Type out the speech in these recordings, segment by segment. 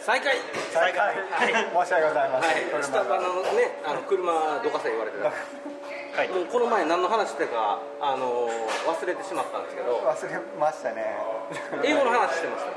再開、 はい、申し訳ございません、 はい、スタバのね、車どかせ言われてたはい、もうこの前何の話してか忘れてしまったんですけど。 忘れましたね。 英語の話してました。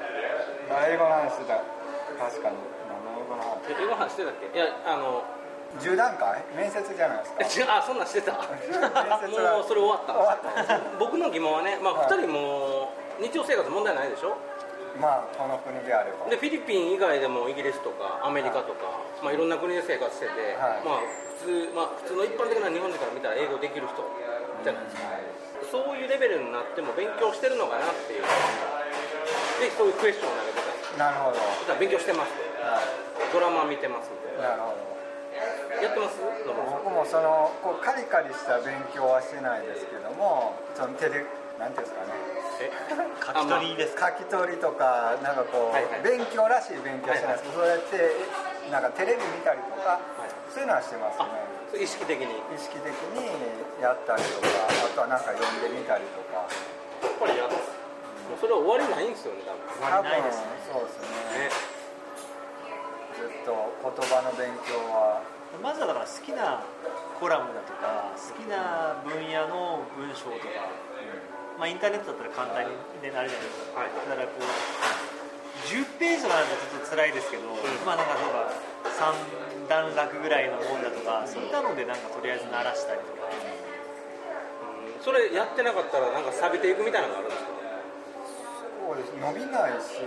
英語の話してた。確かに。 英語の話してたっけ？いや 10段階面接じゃないですか。 あ、そんなんしてた。もうそれ終わったんです。僕の疑問はね、まあ2人も日常生活問題ないでしょ。 まあこの国であれば。 でフィリピン以外でもイギリスとかアメリカとか、まあいろんな国で生活してて、まあ普通の一般的な日本人から見たら英語できる人じゃないですか。そういうレベルになっても勉強してるのかなっていう。でそういうクエスチョンを投げてた。 なるほど。 じゃあ勉強してますと。ドラマ見てますみたいな。 なるほど。 やってます？ 僕もこうカリカリした勉強はしてないですけども、なんていうんですかね。 書き取りですか？ 書き取りとかなんかこう、勉強らしい勉強はしてないですけど、そうやってなんかテレビ見たりとか、そういうのはしてますね。 意識的にやったりとか、あとはなんか読んでみたりとか。 やっぱりもうそれは終わりないんですよね、多分。 多分そうですね。ずっと言葉の勉強はまずはだから好きなコラムだとか好きな分野の文章とか、まあインターネットだったら簡単になるじゃないですか。だからこう10ページとかなんてちょっと辛いですけど、まあなんか3段落ぐらいのもんだとか、そういったのでなんかとりあえず鳴らしたりとか。 それやってなかったらなんか錆びていくみたいなのがあるんですか？ そうです、伸びないし、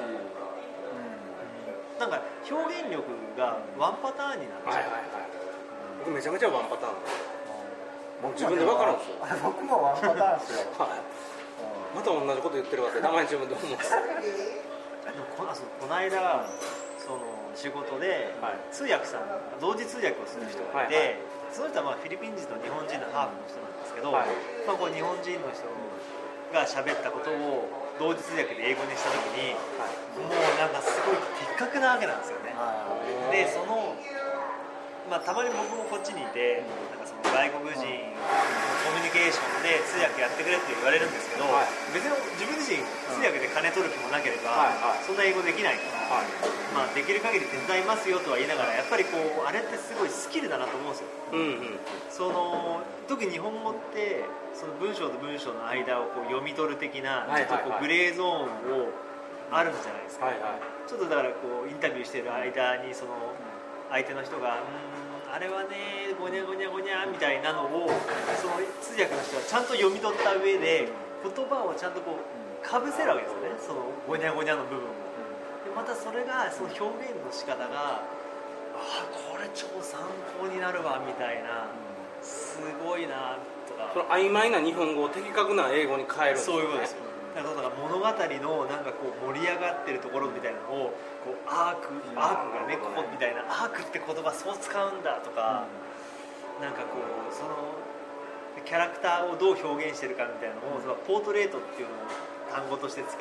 なんか表現力がワンパターンになっちゃう。 僕めちゃめちゃワンパターンもう自分で分かるんですよ。 僕もワンパターンですよ。 また同じこと言ってるわけ。たまに自分で思うんですこの間仕事で通訳さん、同時通訳をする人がいて、その人はフィリピン人と日本人のハーフの人なんですけど、こう日本人の人が喋ったことを同時通訳で英語にした時に、もうなんかすごい的確なわけなんですよね。でたまに僕もこっちにいて、なんか外国人コミュニケーションで通訳やってくれって言われるんですけど、別に自分自身通訳で金取る気もなければ、そんな英語できないから、できる限り手伝いますよとは言いながら、やっぱりこうあれってすごいスキルだなと思うんですよ。特に日本語って文章と文章の間をこう読み取る的なちょっとこうグレーゾーンをあるんじゃないですか。ちょっとだからこうインタビューしてる間に相手の人があれはねゴニャゴニャゴニャみたいなのを通訳の人はちゃんと読み取った上で言葉をちゃんとこうかぶせるわけですよね、ゴニャゴニャの部分を。でまたそれが表現の仕方がこれ超参考になるわみたいな、すごいなとか。 曖昧な日本語を的確な英語に変えるんですよね。そういうことですよ。だから物語のなんかこう盛り上がってるところみたいなのをこうアークがねここみたいな、アークって言葉そう使うんだとか、なんかこうキャラクターをどう表現してるかみたいなのをポートレートっていうのを単語として使って、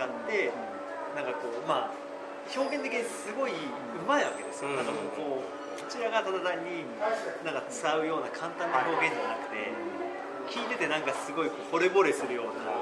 なんかこう表現的にすごいうまいわけですよ。なんかこちらがただ単になんか伝うような簡単な表現じゃなくて、聞いててなんかすごい惚れ惚れするような。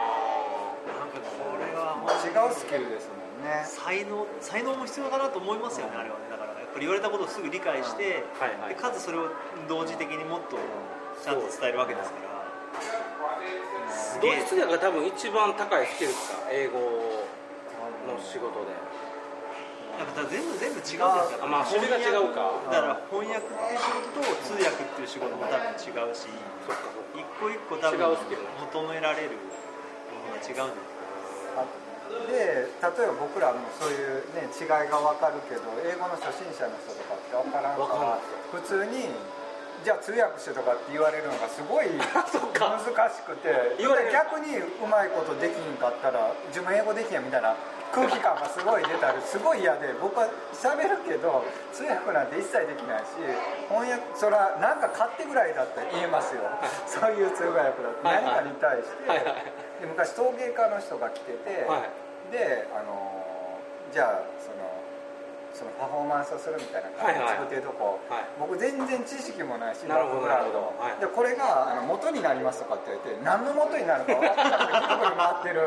違うスキルですもんね。 才能も必要だなと思いますよね、あれはね。だからやっぱり言われたことをすぐ理解して、でかつそれを同時的にもっとちゃんと伝えるわけですから。 同時通訳が多分一番高いスキルですか、英語の仕事で。 やっぱ全部違うんですよ。 種類が違うか。 だから翻訳っていう仕事と通訳っていう仕事も多分違うし、一個一個多分求められるものが違うんです。 で例えば僕らもそういう、ね、違いが分かるけど、英語の初心者の人とかって分からんから普通にじゃあ通訳してとかって言われるのがすごい難しくて逆にうまいことできんかったら自分英語できへんみたいな空気感がすごい出たりすごい嫌で、僕は喋るけど通訳なんて一切できないし、翻訳それは何か買ってぐらいだったら言えますよそういう通訳だって何かに対してで昔陶芸家の人が来てて、でじゃあそのパフォーマンスをするみたいな感じで作ってるとこ、僕全然知識もないしバックグラウンドでこれが元になりますとかって言われて何の元になるか分からなくてぐるぐる回ってる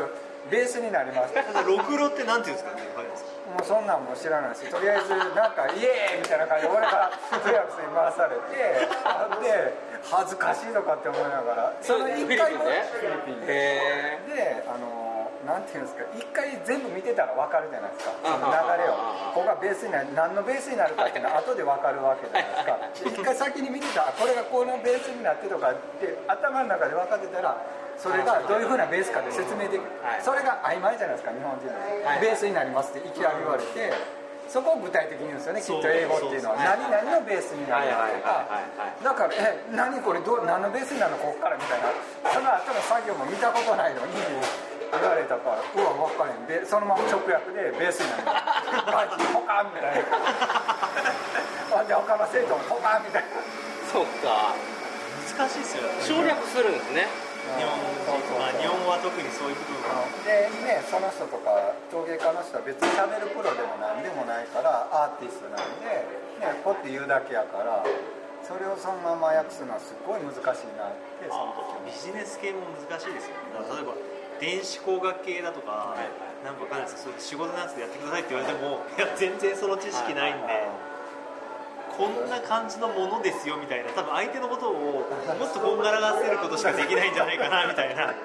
ベースになります。 ろくろってなんていうんですかね。 もうそんなんも知らないし、とりあえずなんかイエーイみたいな感じで俺から通訳に回されて、で恥ずかしいとかって思いながら、その1回もフィリピンでなんていうんですか、1回全部見てたら分かるじゃないですか、その流れを。ここがベースになる、何のベースになるかっていうのは後で分かるわけじゃないですか。1回先に見てたら、これがこのベースになってとかって頭の中で分かってたら、それがどういうふうなベースかで説明できる、それが曖昧じゃないですか、日本人のベースになりますっていきなり言われて、そこを具体的に言うんですよね、きっと英語っていうのは。何々のベースになるとか、だから何これ何のベースになるのここからみたいな、その後の作業も見たことないのに言われたから、うわ分かんない、そのまま直訳でベースになるバチポカンみたいなで他の生徒もポカンみたいな。 そうか、 難しいですよね、 省略するんですね。 日本語は特にそういう部分でね、その人とか陶芸家の人は別に喋るプロでも何でもないからアーティストなんで、ね、ポッて言うだけやから、それをそのまま訳すのはすごい難しいなって、その時もビジネス系も難しいですよね。だから例えば電子工学系だとか、なんかわかんないですけど、仕事のやつでやってくださいって言われても、いや全然その知識ないんで、こんな感じのものですよみたいな、多分相手のことをもっとこんがらがせることしかできないんじゃないかなみたいな。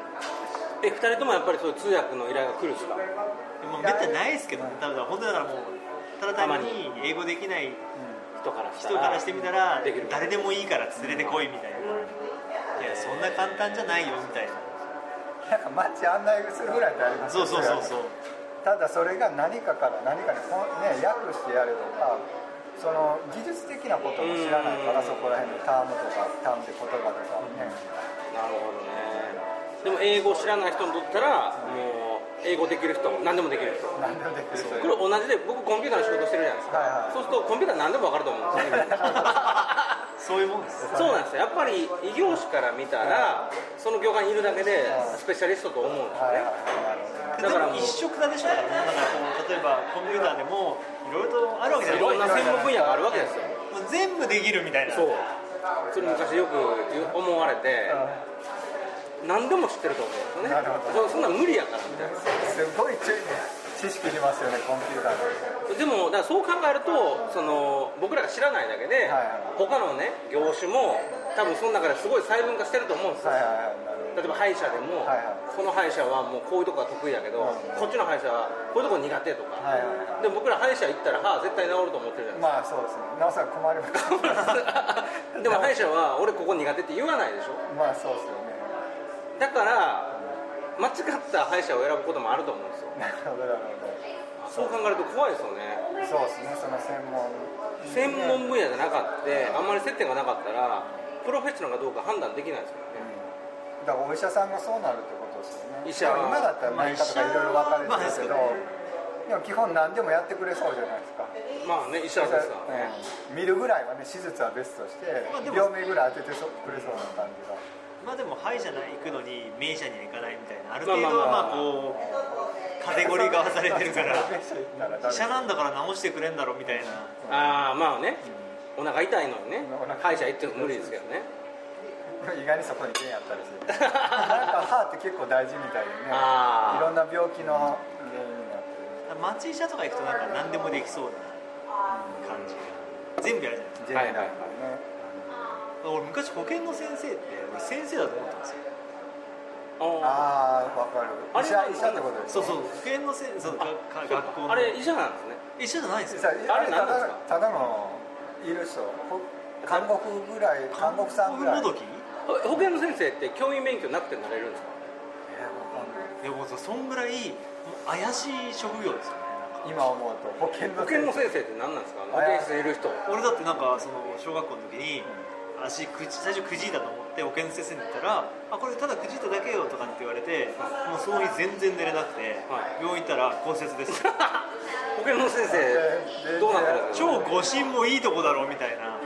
2人ともやっぱりそういう通訳の依頼が来るんですか？ もうめったにないですけどね。だから本当だからもうただ単に英語できない人からしてみたら誰でもいいから連れてこいみたいな。いやそんな簡単じゃないよみたいな。 なんか街案内するぐらいってありますよね。 そうただそれが何かから何かに、ね、訳してやるとか、その技術的なことも知らないから、そこら辺のタームで言葉とかね。 なるほどね。でも英語知らない人にとったら、もう英語できる人、何でもできる人。 何でもできる人。 これ同じで、僕コンピューターの仕事してるじゃないですか。そうするとコンピューター何でも分かると思うんですよ。 そういうもんです。 そうなんですよ。やっぱり異業種から見たら、その業界にいるだけでスペシャリストと思うんですよね。 だから一色だでしょ。だからなんかこう例えばコンピューターでもいろいろとあるわけじゃない。 いろんな専門分野があるわけですよ。 もう全部できるみたいな。 そう。それ昔よく思われて、何でも知ってると思うんですよね。そんな無理やからみたいな。 すごい知識いりますよね、コンピューターでもだからそう考えると、その僕らが知らないだけで、他のね業種も多分その中ですごい細分化してると思うんですよ。例えば歯医者でも、この歯医者はもうこういうとこが得意だけど、こっちの歯医者はこういうとこ苦手とか、で僕ら歯医者行ったら歯絶対治ると思ってるじゃないですか。 まあそうですね、なおさら困りますでも歯医者は俺ここ苦手って言わないでしょ。 まあそうですよね。 だから間違った歯医者を選ぶこともあると思うんですよ。 なるほどなるほど。 そう考えると怖いですよね。 そうですね、その専門分野じゃなかったあんまり接点がなかったらプロフェッショナルかどうか判断できないですよね。 だからお医者さんがそうなるってことですよね。 医者は今だったら内科とかいろいろ分かれてるけど、でも基本何でもやってくれそうじゃないですか。 まあね、医者ですからね。 見るぐらいはね、手術は別として、病名ぐらい当ててくれそうな感じが。 まあでも歯医者に行くのに名医者には行かないみたいな、ある程度はまあこうカテゴリーがされてるから医者なんだから治してくれんだろみたいな。 まあね、お腹痛いのにね歯医者行っても無理ですけどね。 意外にそこに原因あったりする。なんか歯って結構大事みたいでね、いろんな病気の原因になってる。 町医者とか行くとなんか何でもできそうな感じが全部やるじゃないですか。俺昔保健の先生って先生だと思ったんですよ。 ああ、わかる。医者ってことですか。 そう保健の先生、学校のあれ医者なんですね。 医者じゃないんですよ。 あれなんですか。 ただのいる人、看護婦ぐらい、看護婦さんぐらい。 保健の先生って教員免許なくてなれるんですか。 いやもうそんぐらい怪しい職業ですよね。 今思うと保健の先生って何なんですか。保健室にいる人。 俺だってなんかその小学校の時に最初くじいたと思って保健の先生に言ったら、これただくじいただけよとかって言われて、もうその日全然寝れなくて、病院行ったら骨折です。 保健の先生どうなってるんですか。 超誤診もいいとこだろうみたいな。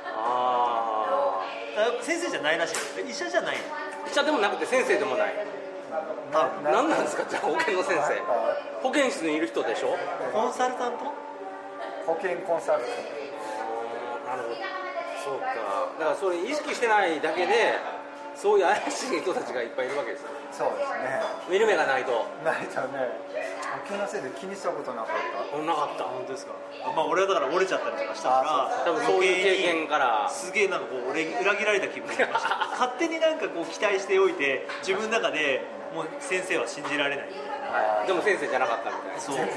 先生じゃないらしい。医者じゃない。 医者でもなくて先生でもない。何なんですか。じゃあ保健の先生、保健室にいる人でしょ。 コンサルタント、 保健コンサルタント。なるほど、そうか。だからそれ意識してないだけでそういう怪しい人たちがいっぱいいるわけですよ。 そうですね。 見る目がないとね、気のせいで気にしたことなかった。 なかった。 本当ですか。まあ俺はだから折れちゃったりとかしたから多分そういう経験からすげえなんかこう裏切られた気分になりました。勝手になんかこう期待しておいて自分の中でもう先生は信じられないみたいな。 でも先生じゃなかったみたいな。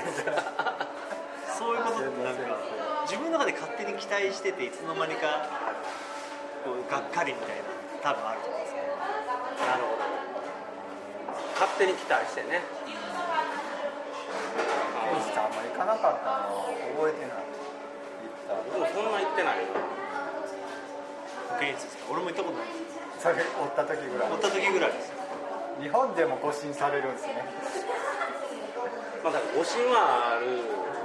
そういうことってなんか自分の中で勝手に期待してていつの間にかこうがっかりみたいな多分あると思うんですね。 なるほど。勝手に期待してね。 ミスターあんま行かなかったの覚えてない。 でもそんな行ってないよ。 保健室ですか。俺も行ったことないです。 それ折った時ぐらい。 折った時ぐらいです。 日本でも誤診されるんですね。 まあだから誤診はある。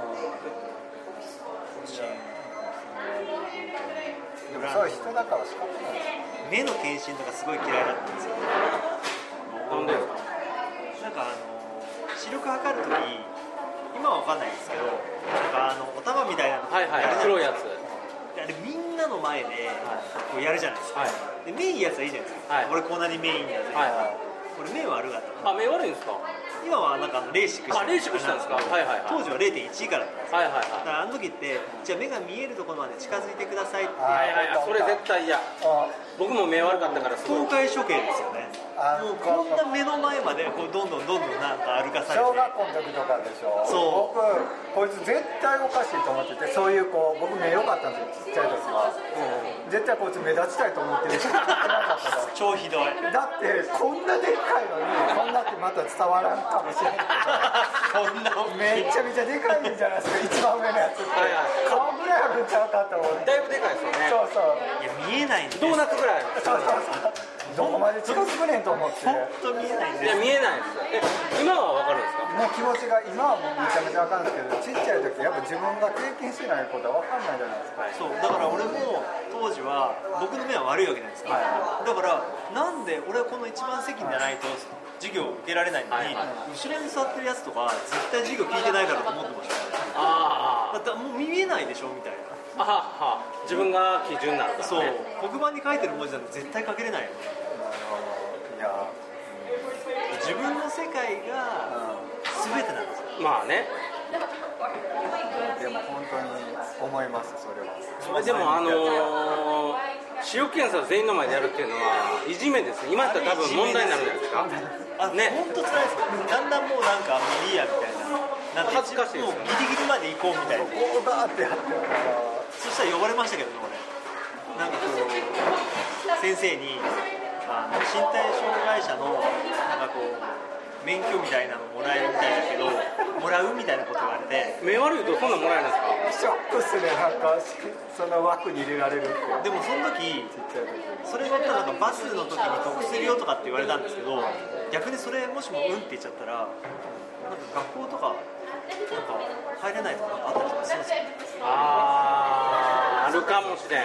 でもそういう人だから仕方ないです。 目の検診とかすごい嫌いだったんですよ。 なんでですか。 なんか視力測るとき、今は分かんないですけど、なんかお玉みたいなの黒いやつ。 あれみんなの前でこうやるじゃないですか。で目いいやつはいいじゃないですか。俺こんなに目いいんだぜ。これ目悪かった。 目悪いんですか。 今はなんかレーシックした。 レーシックしたんですか。 当時は 0.1 からだったんですよ。だからあの時ってじゃあ目が見えるところまで近づいてくださいって。 それ絶対嫌。僕も目悪かったからすごい。 東海処刑ですよね。もうこんな目の前までこうどんどんなんか歩かされて。 小学校の時とかでしょ。そう。僕こいつ絶対おかしいと思ってて、そういう子僕目良かったんですよちっちゃい時は。絶対こいつ目立ちたいと思ってる人なかったから。 超ひどい。 だってこんなでっかいのにこんなってまた伝わらんかもしれないけど。こんなめちゃめちゃでかいんじゃないですか。一番上のやつって顔ぐらいあるんちゃうかと思って。 だいぶでかいですよね。 そうそう。いや見えないんです。 ドーナツぐらい。 どこまで近づくねんと思って。 本当見えないんです。 いや見えないです。今はわかるんですか。 もう気持ちが今はもうめちゃめちゃわかるんですけど、ちっちゃい時やっぱ自分が経験してないことはわかんないじゃないですか。 そうだから俺も当時は僕の目は悪いわけじゃないですか。だからなんで俺はこの一番席じゃないと授業を受けられないのに、後ろに座ってるやつとか絶対授業聞いてないからと思ってました。だってもう見えないでしょみたいな。 自分が基準になるからね。 そう黒板に書いてる文字なんて絶対書けれないよ。 いや自分の世界が全てなんですよ。 まあね。 でも本当に思いますそれは。 でも視力検査全員の前でやるっていうのはいじめですね。今だったら多分問題になるじゃないですか。ね。 本当つらいです。だんだんもうなんかもういいやみたいな。なんか恥ずかしいですよね。 もうギリギリまで行こうみたいな。 こうガーってやってるから。 そしたら呼ばれましたけどね俺。なんかこう先生に身体障害者のなんかこう免許みたいなのもらえるみたいだけどもらうみたいなこと言われて。 目悪いとそんなもらえるんですか。 ショックっすね。なんかその枠に入れられるって。 でもその時それ乗ったらなんかバスの時に得するよとかって言われたんですけど、逆にそれもしもって言っちゃったらなんか学校とかなんか入れないとかあったりとかするんですよ。 あるかもしれん。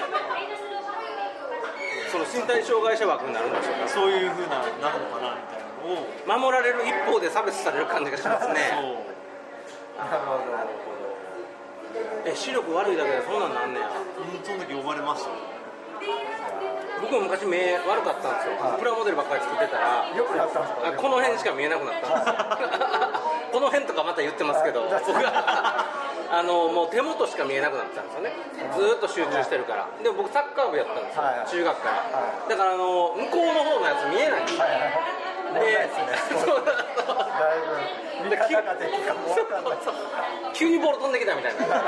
その身体障害者枠になるんでしょうか。 そういう風ななるのかなみたいなのを守られる一方で差別される感じがしますね。 そう。 なるほど。 視力悪いだけでそんなんなんねや。 その時呼ばれました。 僕も昔目悪かったんですよ。プラモデルばっかり作ってたらよくなったんですか。 この辺しか見えなくなったんですこの辺とかまた言ってますけど、僕はもう手元しか見えなくなったんですよね。ずーっと集中してるから。でも僕サッカー部やったんですよ、中学から。だから向こうの方のやつ見えないんですよ。急にボール飛んできたみたいな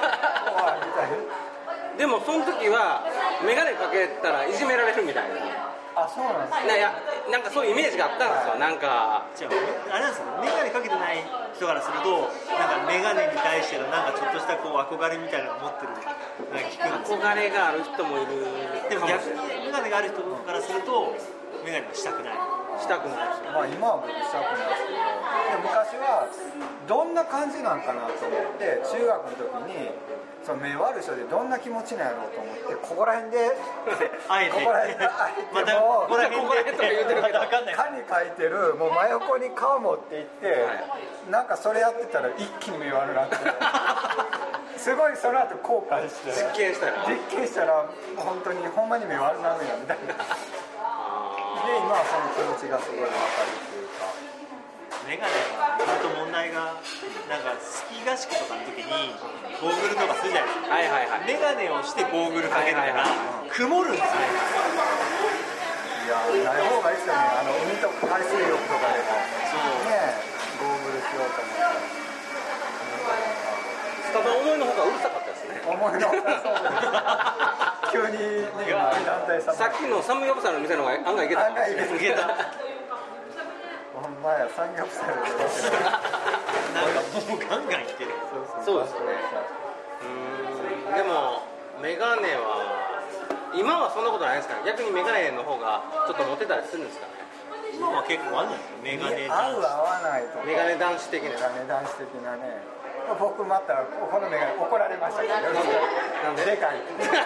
でもその時は眼鏡かけたらいじめられるみたいな。 あ、そうなんですね。なんかそういうイメージがあったんですよ。なんか違う、あれなんですよ、眼鏡かけてない人からするとなんか眼鏡に対してのなんかちょっとしたこう憧れみたいなのを持ってるなんか聞くんですよ。 憧れがある人もいる。 でも逆に眼鏡がある人からすると眼鏡はしたくない。 したくないですよ。 まあ今は僕したくないですけど、昔はどんな感じなんかなと思って中学の時にその目悪い人でどんな気持ちなんやろうと思ってここら辺であえてここら辺であえてまたもここら辺でとか言うてるけど分かんない。 歯に書いてるもう真横に顔持っていって、なんかそれやってたら一気に目悪くなってすごいその後後悔して実験したら本当にほんまに目悪なるんやみたいなで今はその気持ちがすごい分かるっていうか。 メガネは本当問題がなんかスキー合宿とかの時にゴーグルとかするじゃないですか、メガネをしてゴーグルかけたら曇るんですね。 いやない方がいいですよね。海とか海水浴とかでもそうねゴーグルしようと思ってスタバ思いの方がうるさかったですね。 思いのほかそうです急にね団体様さっきのサムギョプサルの店の方が案外いけた。 ほんまや、サムギョプサルでなんかもうガンガンいってる。 そうですね。でもメガネは今はそんなことないですかね。逆にメガネの方がちょっとモテたりするんですかね。 今は結構あるんですよ、メガネ合う合わないとか。 メガネ男子的な。 メガネ男子的なね。僕またこのメガネ怒られましたけど。 なんで？ でかい。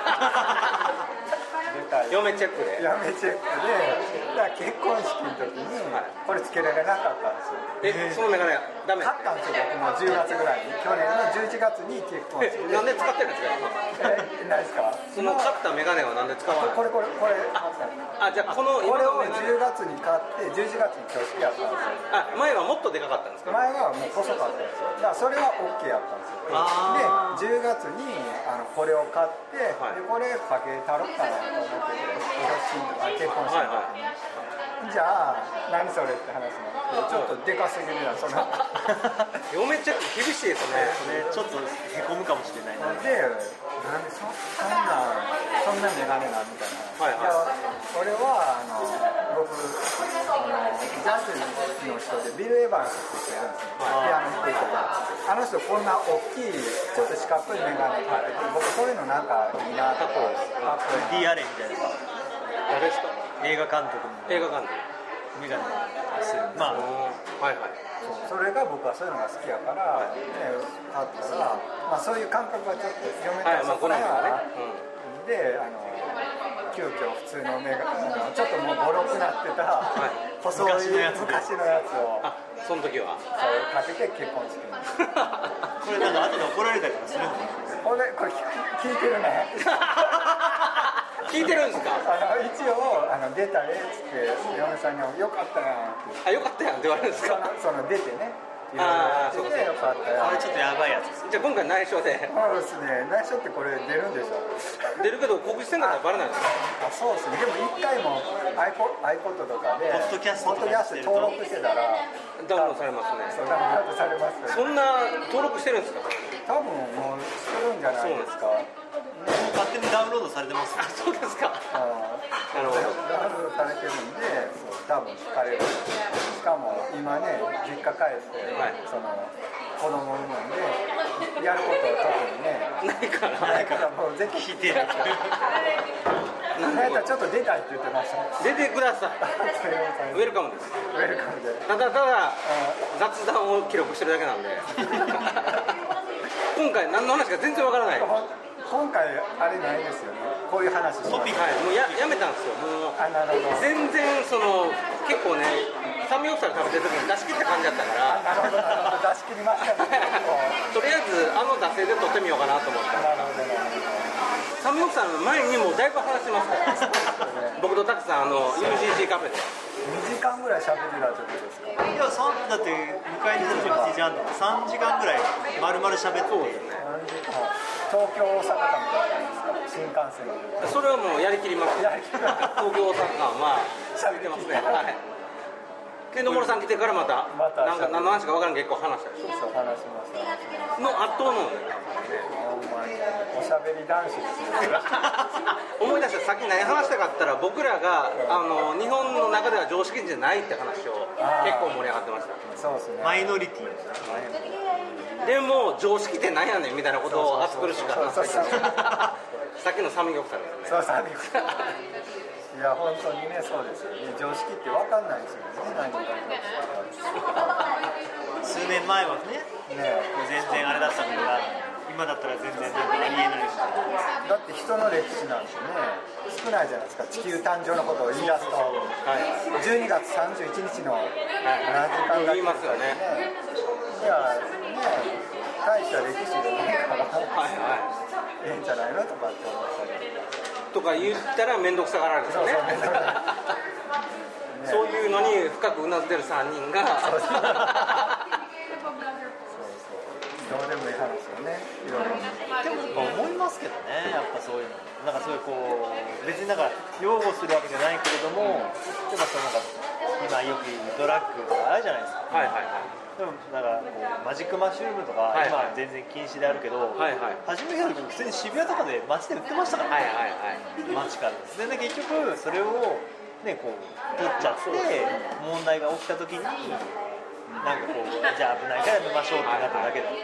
嫁チェックで。 嫁チェックで、だから結婚式の時にこれつけられなかったんですよ。 そのメガネダメ。 買ったんですよ。僕も10月ぐらいに、去年の11月に結婚式で。 なんで使ってるんですか？ 何ですか？ その買ったメガネはなんで使わない？ これあ、じゃあこれを 10月に買って11月に挙式やったんですよ。 あ、前はもっとでかかったんですか？ 前はもう細かったんですよ。だからそれは OK やったんですよ。で10月にこれを買って、でこれかけたろうかなと思ってて、結婚式の時に、じゃあ何それって話になって、ちょっとでかすぎるなその嫁チェック厳しいですね。 ちょっとへこむかもしれないな。 で、なんでそんなメガネなんみたいな。いや俺は僕ジャズの人でビル・エヴァンスって言ってるんですよ。ピアノ弾く人が。あの人こんな大きいちょっと四角いメガネかけて、僕そういうのなんかいいなとか。 ディアレンみたいな。 誰ですか？ 映画監督の。 映画監督。 メガネする。まあそれが僕はそういうのが好きやから、ね、買ったら、まあ、そういう感覚がちょっと読めたりそこら辺はで急遽普通のメガネちょっともうボロくなってた、細い昔のやつをその時はかけて結婚式にこれなんか後で怒られたりとかするんですか？ これ聞いてるね聞いてるんですか？ 一応出たねっつって嫁さんによかったやんってよかったやんって言われるんですか？ その出てねそうかよかったやん。 これちょっとやばいやつです。 じゃあ今回内緒で。 そうですね。内緒ってこれ出るんでしょ？ 出るけど告知せんかったらバレないですか？ そうですね。でも1回も iPod とかでポッドキャスト登録してたらダウンロードされますね。 そうダウンロードされます。 そんな登録してるんですか？ 多分もうしてるんじゃないですか。 勝手にダウンロードされてます。 そうですか。 なるほど。ダウンロードされてるんで、多分聞かれる。しかも今ね、実家帰って、その子供産むんでやることは特にねないからもうぜひ聞いてる。なんかちょっと出たいって言ってました。 出てください。ウェルカムです。 ウェルカムで。 ただ雑談を記録してるだけなんで。今回何の話か全然わからない。 今回あれないですよね。こういう話トピックもうやめたんですよ。もう全然結構ねサムギョプサル食べてる時に出し切った感じだったから。 なるほど出し切りましたね。 とりあえず惰性で撮ってみようかなと思って。サムギョプサルの前にもうだいぶ話してますから。僕とたくさんUGC カフェで。 2時間ぐらい喋ってたってことですか？ いやだって迎えに出た時8時半とか3時間ぐらい丸々喋ってて。 東京大阪間みたいな新幹線で。 それはもうやりきります。東京大阪間は喋ってますね。ケンドモロさん来てからまた何の話か分からんけど結構話したでしょ。 そう話しましたの圧倒のおしゃべり男子ですね。 思い出した。さっき何話したかったら僕らが日本の中では常識人じゃないって話を結構盛り上がってました。 そうですね。 マイノリティでも常識って何やねんみたいなことを熱苦しく話してさっきのサムギョプサルですね。 そうサムギョプサル。いや本当にねそうですよね。常識って分かんないですよね。何か数年前はね全然あれだったのが今だったら全然ありえないです。 だって人の歴史なんてね少ないじゃないですか。地球誕生のことを言い出すと、12月31日の何時間だけ言いますよね。 いやね大した歴史じゃないからいいんじゃないのとかって思ったりとか言ったら面倒くさがられるんですよね。 そういうのに深くうなずける3人がそうそうどうでもいい話よね。いろいろでも思いますけどね、やっぱそういうのなんかそういうこう別になんか擁護するわけじゃないけれども、でもそのなんか今よく言うドラッグとかあるじゃないですか。 はいはいはい。 でもなんかこうマジックマッシュルームとか今は全然禁止であるけど、 はいはい、 初めから普通に渋谷とかで街で売ってましたからね。 はいはいはい、 街からで、ね、結局それをねこう取っちゃって問題が起きた時になんかこうじゃあ危ないからやめましょうってなっただけだって。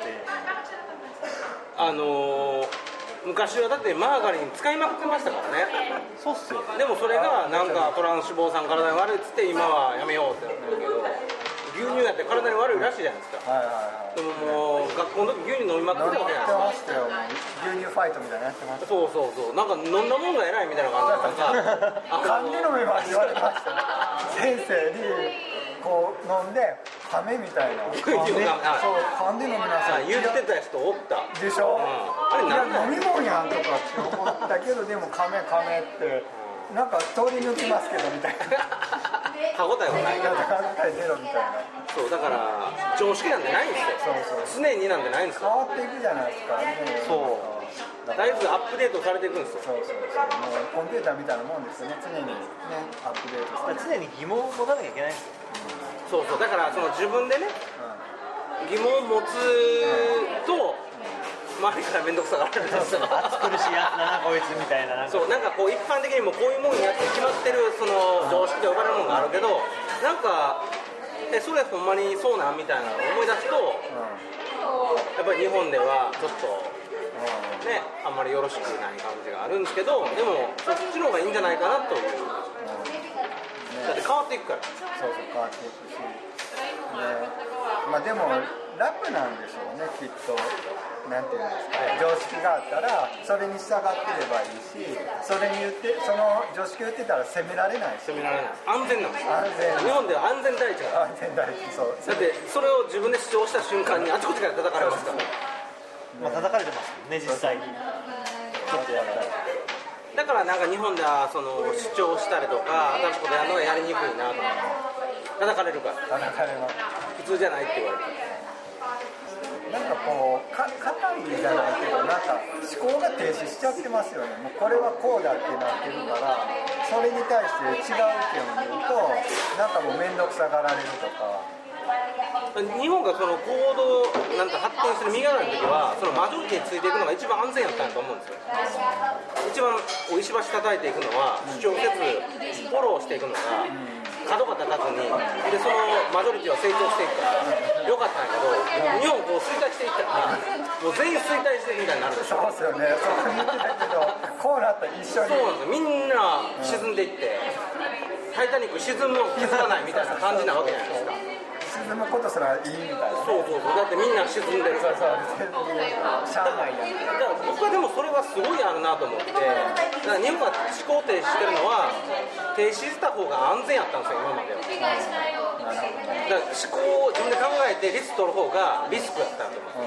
昔はだってマーガリン使いまくってましたからね。 そうっすよ。 でもそれがなんかトランス脂肪酸体に悪いっつって今はやめようってなってるけど、牛乳やって体に悪いらしいじゃないですか。はいはいはい。でももう学校の時牛乳飲みまくってたじゃないですか。 牛乳ファイトみたいなやってました。 そうそうそう。なんか飲んだもんが偉いみたいな感じで噛んで飲めば言われました。先生にこう飲んでハメみたいな。 牛乳がそう噛んで飲みなさい。 言ってた人おった。 でしょ。 あれなん飲み物やんとかって思ったけどでも噛めってなんか通り抜きますけどみたいな。 歯応えはない。 歯応えゼロみたいな。 そうだから常識なんてないんですよ。そう常になんてないんですよ。 変わっていくじゃないですか。 そう。だいぶアップデートされていくんですよ。 そうもうコンピューターみたいなもんですよね。常にねアップデートされて。 常に疑問を持たなきゃいけないんですよ。 そうだからその自分でね、疑問を持つと。周りから面倒くさがられるんですよ。 暑苦しいやつだなこいつみたいな。 そうなんかこう一般的にもこういうもんやって決まってるその常識で呼ばれるものがあるけど、なんかそれほんまにそうなんみたいなのを思い出すと、やっぱり日本ではちょっとねあんまりよろしくない感じがあるんですけど、でもそっちの方がいいんじゃないかなという。だって変わっていくから。 そう変わっていくし、まあでも楽なんでしょうねきっと。なんていうんですか、常識があったらそれに従ってればいいし、それに言ってその常識を言ってたら責められないし。 責められない。安全なんですよ。 安全。 日本では安全第一が。 安全第一。そう。 だってそれを自分で主張した瞬間にあちこちから叩かれますから。 まあ叩かれてますよね実際に。ちょっとやったら。 だからなんか日本ではその主張したりとか新しいことやるのがやりにくいなと。叩かれるから。 叩かれます。 普通じゃないって言われて。 なんかこう硬いじゃないけどなんか思考が停止しちゃってますよね。もうこれはこうだってなってるからそれに対して違う意見を言うとなんかもう面倒くさがられるとか。 日本がその行動なんか発展する身柄の時はそのマジョリティについていくのが一番安全やったんだと思うんですよ。一番こう石橋叩いていくのは主張せずフォローしていくのが角が立たずにでそのマジョリティは成長していくからよかったんやけど日本こう衰退していったらもう全員衰退していくみたいになるでしょ。 そうですよね。そこに言ってたけどこうなったら一緒に。 そうなんですよ。みんな沈んでいってタイタニック沈むの気づかないみたいな感じなわけじゃないですか。 沈むことすらいいみたいな。 そうだってみんな沈んでるから。 そうしゃあないやん。 だから僕はでもそれはすごいあるなと思ってだから日本が思考停止してるのは停止した方が安全やったんですよ今までは。だから思考を自分で考えてリスク取る方がリスクやったと思って、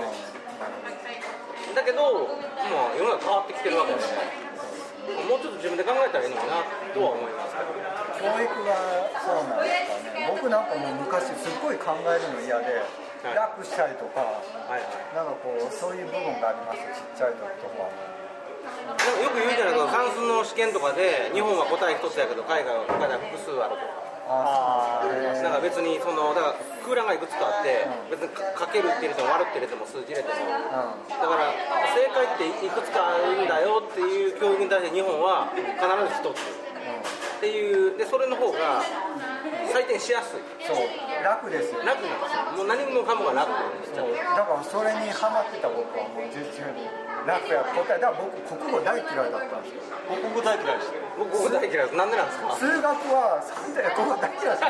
だけどもう世の中変わってきてるわけでもうちょっと自分で考えたらいいのかなとは思いますけど。 教育がそうなんですかね。僕なんかもう昔すっごい考えるの嫌で、楽したりとか、なんかこうそういう部分がありますちっちゃい時とか。 でもよく言うじゃないですか算数の試験とかで日本は答え一つやけど海外は他では複数あるとか。なんか別にそのだから空欄がいくつかあって別にかけるって入れても割るって入れても数字入れてもだから正解っていくつかあるんだよっていう教育に対して日本は必ず一つっていうでそれの方が採点しやすい。 そう楽ですよ。 楽なんですよ。もう何もかもが楽にしちゃう。 だからそれにハマってた僕はもう実中に楽や答えだから僕国語大嫌いだったんですよ。 国語大嫌いです。 僕国語大嫌いです。なんでなんですか。 数学は国語大嫌いです。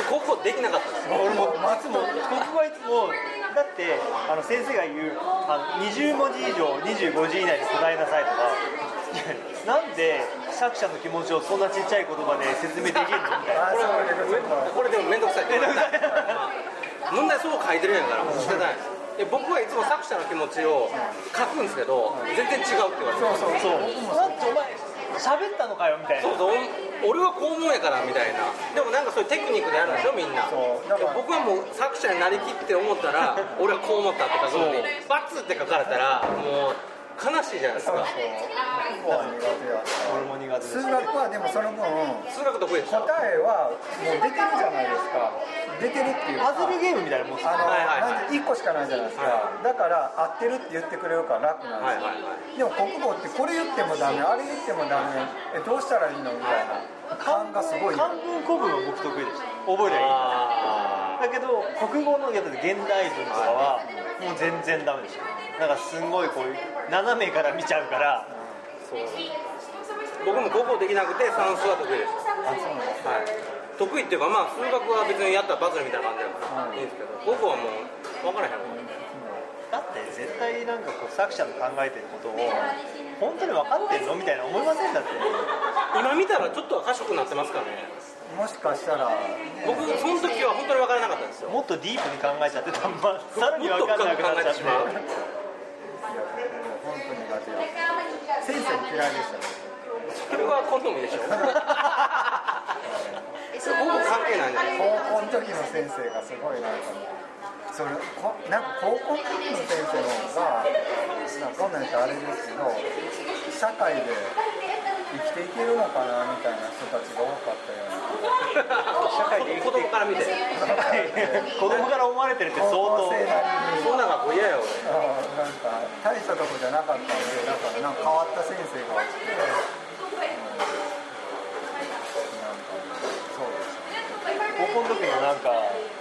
国語できなかったです。 俺も松も国語はいつもだって先生が言う20文字以上25字以内で答えなさいとかなんで作者の気持ちをそんなちっちゃい言葉で説明できるのみたいな。 これでも面倒くさいって問題そう書いてるんやからもう捨てないです。僕はいつも作者の気持ちを書くんですけど全然違うって言われて。 そうお前喋ったのかよみたいな。 そうそう、俺はこう思うやからみたいな。でもなんかそういうテクニックでやるんでしょみんな。僕はもう作者になりきって思ったら俺はこう思ったって書くのにバツって書かれたらもう悲しいじゃないですか。 俺も苦手です。 数学はでもその分数学得意でしょ。 答えはもう出てるじゃないですか。出てるっていうパズルゲームみたいなもんです。 1個しかないじゃないですか。だから合ってるって言ってくれるから楽なんですよ。でも国語ってこれ言ってもダメ、あれ言ってもダメ、どうしたらいいのみたいな感がすごい。 漢文古文は僕得意でした。覚えりゃいい。だけど国語のやつで現代文とかはもう全然ダメでした。なんかすごいこういう斜めから見ちゃうから。 そう。僕も高校できなくて算数は得意です。 あ、そうなんです。 はい。得意っていうかまあ数学は別にやったらバズるみたいな感じだからいいんですけど、高校はもう分からへんもん。 だって絶対なんかこう作者の考えてることを本当に分かってるのみたいな思いませんだって。 今見たらちょっとは賢くなってますからね。 もしかしたら僕その時は本当に分からなかったんですよ。 もっとディープに考えちゃってたんまさらに分からなくなっちゃって。 本当に苦手や。先生嫌いでしたね。 それは好みでしょ。それ僕関係ないんじゃない。 高校の時の先生がすごいなんかそれなんか高校の時の先生の方がなんかこんなん言ったらあれですけど社会で生きていけるのかなみたいな人たちが多かったような。 社会で子供から見て子供から思われてるって相当そうなんかこう嫌よ。 なんか大したとこじゃなかったんでだからなんか変わった先生が来て。 高校の時のなんか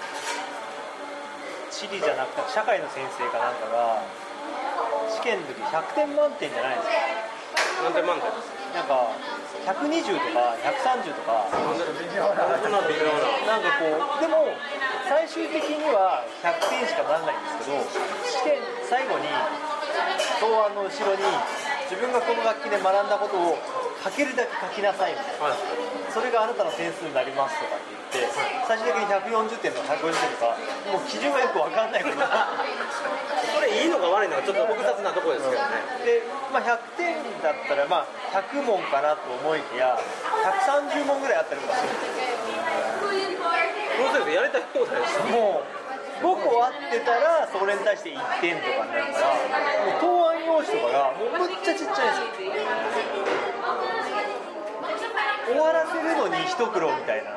地理じゃなくて社会の先生かなんかが試験の時100点満点じゃないですか。 何点満点？ なんか120とか130とか微妙ななんかこうでも最終的には100点しかならないんですけど試験最後に答案の後ろに自分がこの学期で学んだことを書けるだけ書きなさいみたいな、それがあなたの点数になりますとかって言って最終的に140点とか150点とかもう基準がよく分かんないことそれいいのか悪いのかちょっと複雑なところですけどね。 で、100点だったら100問かなと思いきや130問ぐらいあったりとかするんですよ。 この先生やりたい放題です。 もう5個あってたらそれに対して1点とかになるからもう答案用紙とかがもうむっちゃちっちゃいんですよ。終わらせるのに一苦労みたいな。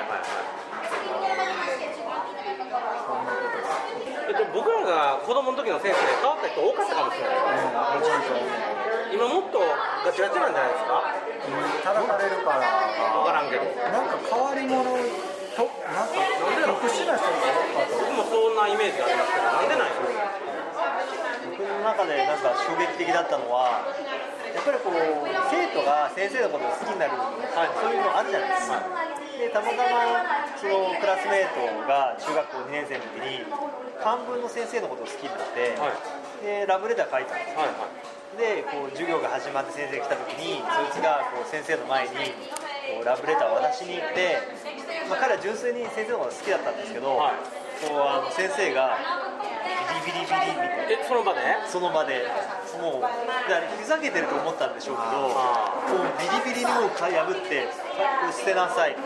僕らが子供の時の先生で変わった人多かったかもしれない。今もっとガチガチなんじゃないですか。 叩かれるから分からんけどなんか変わり者となんか特殊な人が多かった。 僕もそんなイメージありますけどなんでないですか。 僕の中でなんか衝撃的だったのはやっぱりこう生徒が先生のことを好きになる、そういうのあるじゃないですか。でたまたまそのクラスメートが中学校2年生の時に漢文の先生のことを好きになって、でラブレター書いたんですよ。でこう授業が始まって先生が来た時にそいつがこう先生の前にこうラブレターを渡しに行って、彼は純粋に先生のことが好きだったんですけど、こう先生がビリビリビリみたいなその場でその場でもうふざけてると思ったんでしょうけどもうビリビリにもう破って捨てなさい。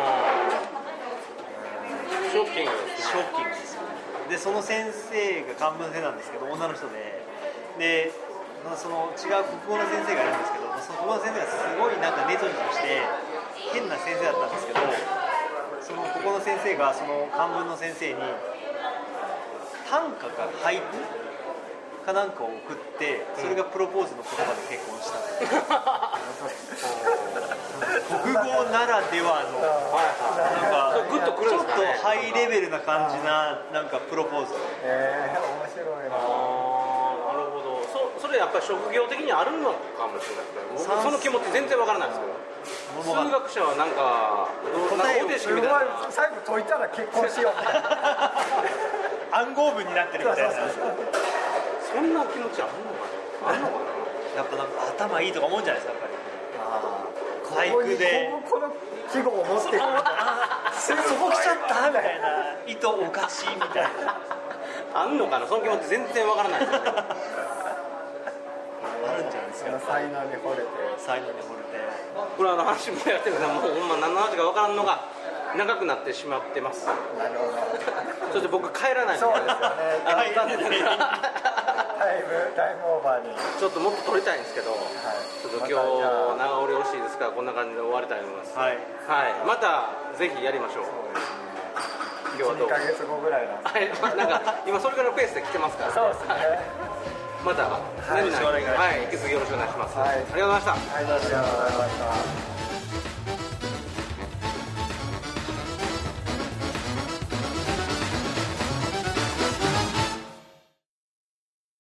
ショッキングですね。 ショッキングですよ。でその先生が漢文先生なんですけど女の人でその違う国語の先生がいるんですけどその国語の先生がすごいなんかネトネトして変な先生だったんですけどその国語の先生がその漢文の先生に短歌か俳句かなんかを送ってそれがプロポーズの言葉で結婚した国語ならではのなんかグッとくるんですかね。 ちょっとハイレベルな感じななんかプロポーズ。 面白いな。 なるほど。それやっぱり職業的にあるのかもしれないですけど、その気持ち全然わからないですけど、数学者はなんか答えを最後解いたら結婚しようみたいな暗号文になってるみたいな。 そんな気持ちあるのかな。 やっぱなんか頭いいとか思うんじゃないですか。やっぱり俳句でこの記号を持ってるそこ来ちゃったみたいな意図おかしいみたいなあんのかな。その気持ち全然わからないですよね。 あるんじゃないですか。 才能に惚れてこれ話もやってるけど、もうほんま何の話か分からんのが長くなってしまってます。 なるほど。 そして僕帰らないんで。 そうですよね。タイムオーバーにちょっともっと撮りたいんですけど、ちょっと今日長折り惜しいですから、こんな感じで終わりたいと思います。はい、またぜひやりましょう。 今日はどう？2ヶ月後ぐらいなんですか。 なんか今それぐらいのペースで来てますから。 そうですね。 また年内引き続きよろしくお願いします。ありがとうございました。 ありがとうございました。